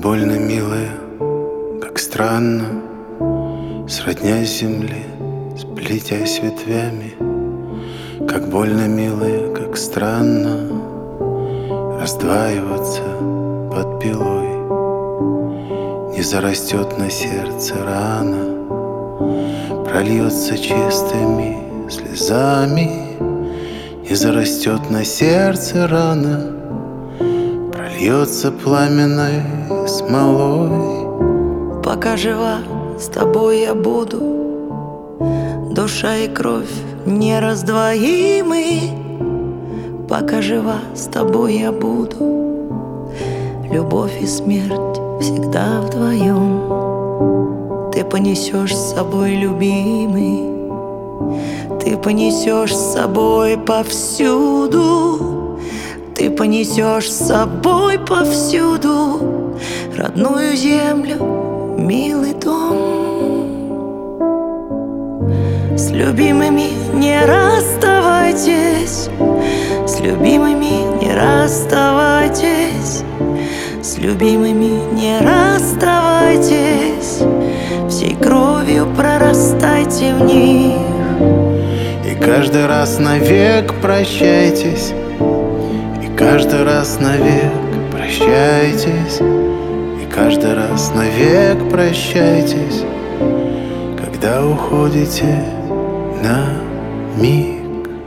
больно, милая, как странно, сроднясь земле, сплетясь ветвями. Как больно, милая, как странно раздваиваться под пилой. Не зарастет на сердце рана, прольется чистыми слезами. Не зарастет на сердце рана, прольется пламенной смолой. Пока жива, с тобой я буду, душа и кровь нераздвоимы. Пока жива, с тобой я буду, любовь и смерть всегда вдвоем. Ты понесешь с собой, любимый, ты понесешь с собой повсюду. Ты понесешь с собой повсюду родную землю, милый дом. С любимыми не расставайтесь, с любимыми не расставайтесь, с любимыми не расставайтесь, всей кровью прорастайте в них. И каждый раз навек прощайтесь, и каждый раз навек прощайтесь, и каждый раз навек прощайтесь, когда уходите на миг.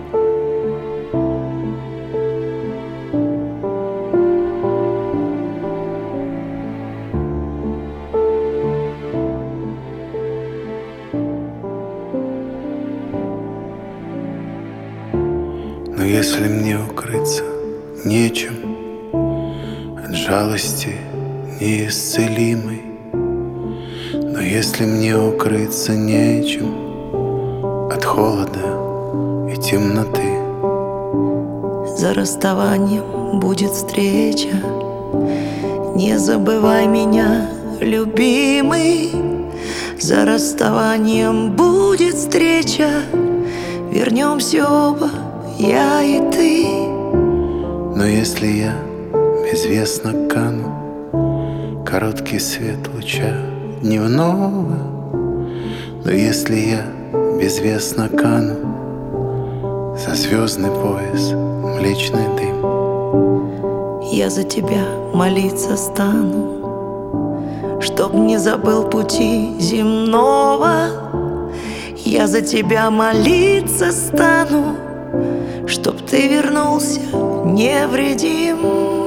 Но если мне укрыться нечем от жалости неисцелимой, но если мне укрыться нечем от холода и темноты, за расставанием будет встреча. Не забывай меня, любимый, за расставанием будет встреча. Вернемся оба, я и ты. Но если я безвестно кану, короткий свет луча дневного, но если я безвестно кану за звездный пояс млечный дым, я за тебя молиться стану, чтоб не забыл пути земного. Я за тебя молиться стану, чтоб ты вернулся невредим.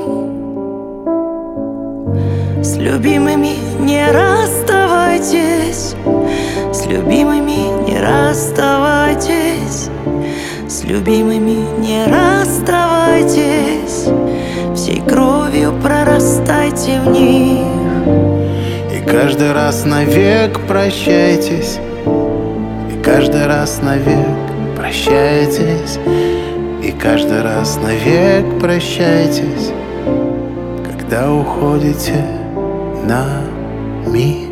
С любимыми не расставайтесь, с любимыми не расставайтесь, с любимыми не расставайтесь, всей кровью прорастайте в них. и каждый раз навек прощайтесь, и каждый раз навек прощайтесь, и каждый раз навек прощайтесь, когда уходите на миг.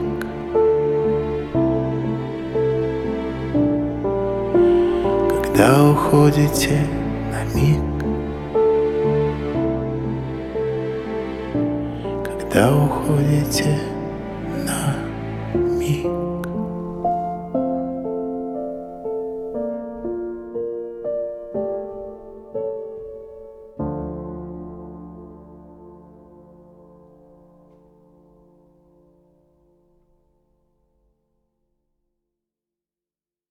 Когда уходите на миг, когда уходите на миг.